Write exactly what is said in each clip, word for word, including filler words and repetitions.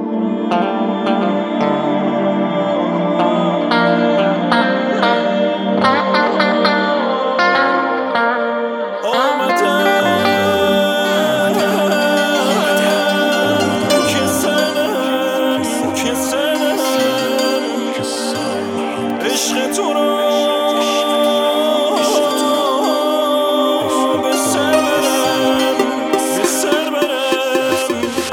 عشق تو را به سر برم، به سر برم.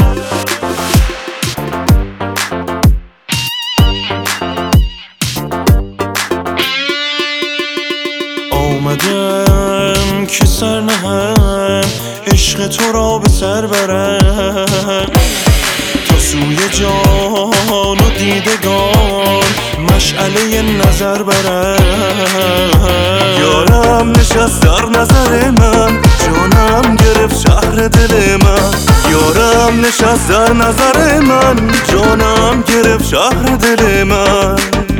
آمدم که سر نهم، عشق تو را به سر برم، تا سوی جان و دیدگان مشعله نظر برم. یارم نشست در نظر من، جانم گرفت شهر دل من. یارم نشست در نظر من، جانم گرفت شهر دل من.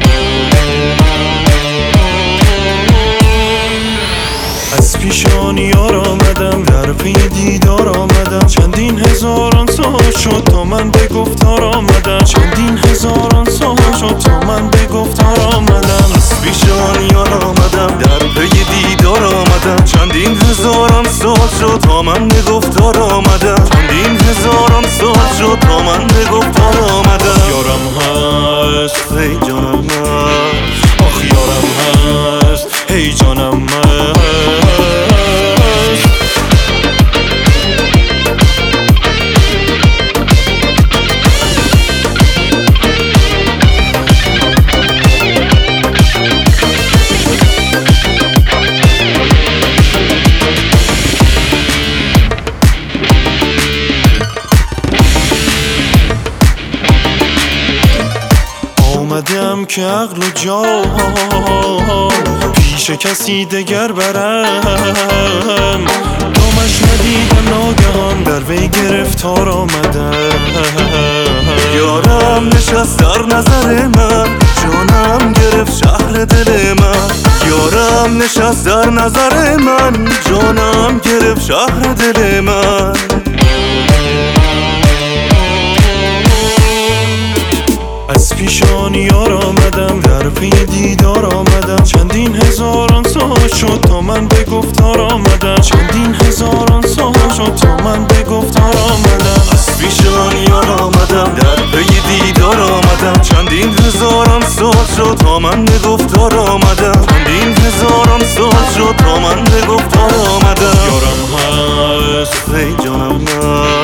از پیشان یار آمدم، در پی دیدار آمدم، چندین هزاران سال شد تا من به گفتار آمدم، چندین هزاران سال شد تا من به گفتار آمدم. از پیشان یار آمدم، در پی دیدار آمدم، چندین هزاران سال شد تا من به گفتار آمدم، چندین هزاران سال شد تا من به گفتار آمدم. یارم هست، ای جانم هست، آخ یارم هست، هی جانم هست. آمدم که عقل و جان پیش کسی دگر برم، دامش ندیدم ناگهان در وی گرفتار آمدم. یارم نشست در نظر من، جانم گرفت شهر دل من. یارم نشست در نظر من، جانم گرفت شهر دل من. از پیشان یار آمدم، در پی دیدار آمدم، چندین هزاران سال شد تا من به گفتار آمدم، چندین هزاران سال شد تا من به گفتار آمدم. از پیشان یار آمدم، در پی دیدار آمدم، چندین هزاران سال شد تا من به گفتار آمدم، چندین هزاران سال شد تا من به گفتار آمدم. یارم هست، ای جانم هست.